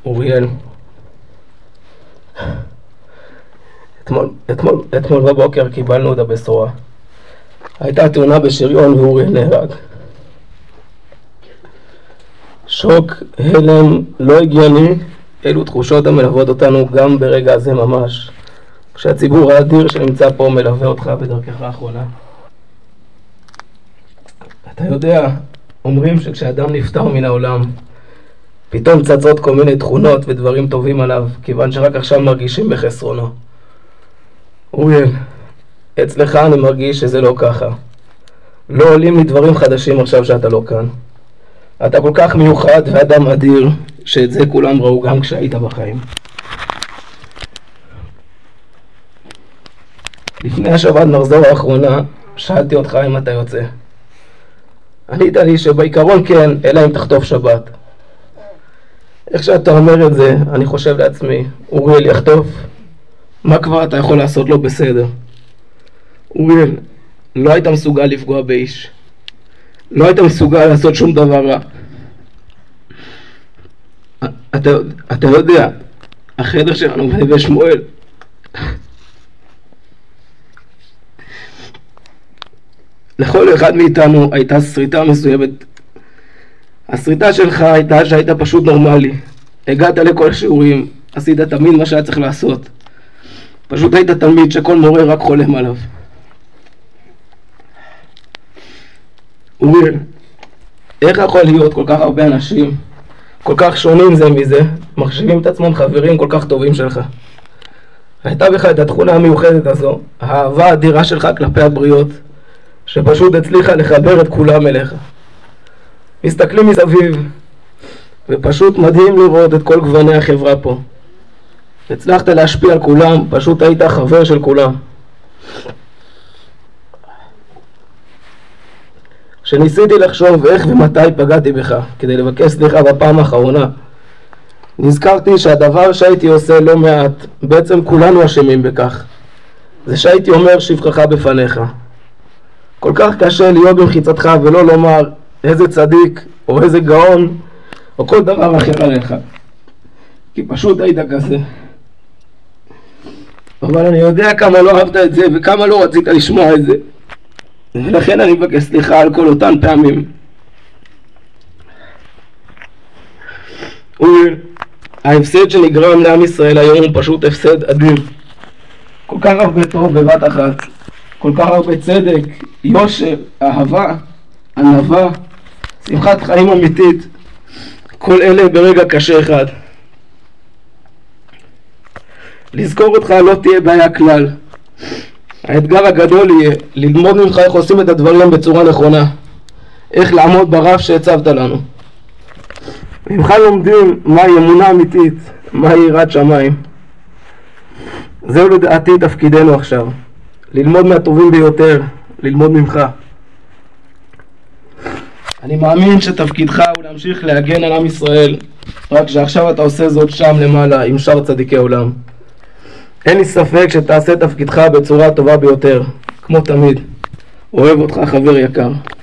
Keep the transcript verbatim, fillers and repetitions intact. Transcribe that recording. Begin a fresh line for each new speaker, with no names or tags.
אוריאל, אתמול, אתמול, אתמול בבוקר קיבלנו את הבשורה. הייתה תאונה בשריון ואוריאל נהרג. שוק, הלם, לא הגיוני, אלו תחושות המלוות אותנו גם ברגע הזה ממש, כשהציבור האדיר שנמצא פה מלווה אותך בדרכך האחרונה. אתה יודע, אומרים שכשאדם נפטר מן העולם, פתאום צצות כל מיני תכונות ודברים טובים עליו, כיוון שרק עכשיו מרגישים בחסרונו. אוריאל, אצלך אני מרגיש שזה לא ככה. לא עולים לי דברים חדשים עכשיו שאתה לא כאן. אתה כל כך מיוחד ואדם אדיר, שאת זה כולם ראו גם כשהיית בחיים. לפני השבת מחזור האחרונה, שאלתי אותך אם אתה יוצא. ענית לי שבעיקרון כן, אלא אם תחטוף שבת. איך שאתה אומר את זה, אני חושב לעצמי, אוריאל יחטוף? מה כבר אתה יכול לעשות לו בסדר? אוריאל, לא היית מסוגל לפגוע באיש. לא היית מסוגל לעשות שום דבר רע. אתה, אתה יודע, החדר שלנו בנווה שמואל, לכל אחד מאיתנו הייתה שריטה מסוימת. השריטה שלך הייתה שהיית פשוט נורמלי. הגעת לכל השיעורים, עשית תמיד מה שהיה צריך לעשות. פשוט היית תלמיד שכל מורה רק חולם עליו. אוריאל, איך יכול להיות כל כך הרבה אנשים, כל כך שונים זה מזה, מחשיבים את עצמם חברים כל כך טובים שלך? הייתה בך את התכונה המיוחדת הזו, האהבה האדירה שלך כלפי הבריות, שפשוט הצליחה לחבר את כולם אליך. מסתכלים מסביב, ופשוט מדהים לראות את כל גווני החברה פה. הצלחת להשפיע על כולם, פשוט היית חבר של כולם. כשניסיתי לחשוב איך ומתי פגעתי בך, כדי לבקש סליחה בפעם האחרונה, נזכרתי שהדבר שהייתי עושה לא מעט, בעצם כולנו אשמים בכך, זה שהייתי אומר שבחך בפניך. כל כך קשה להיות במחיצתך ולא לומר איזה צדיק או איזה גאון או כל דבר אחר עליך, כי פשוט היית כזה. אבל אני יודע כמה לא אהבת את זה וכמה לא רצית לשמוע את זה, ולכן אני מבקש סליחה על כל אותן פעמים. אוריאל, ההפסד שנגרם לעם ישראל היום הוא פשוט הפסד אדיר. כל כך הרבה טוב בבת אחת, כל כך הרבה צדק, יושר, אהבה, ענווה, שמחת חיים אמיתית, כל אלה ברגע קשה אחד. לזכור אותך לא תהיה בעיה כלל. האתגר הגדול יהיה ללמוד ממך איך עושים את הדברים בצורה נכונה, איך לעמוד ברף שהצבת לנו. ממך לומדים מהי אמונה אמיתית, מהי יראת שמיים. זהו לדעתי תפקידנו עכשיו, ללמוד מהטובים ביותר, ללמוד ממך. אני מאמין שתפקידך הוא להמשיך להגן על עם ישראל, רק שעכשיו אתה עושה זאת שם למעלה עם שאר צדיקי עולם. אין לי ספק שתעשה תפקידך בצורה הטובה ביותר, כמו תמיד. אוהב אותך חבר יקר.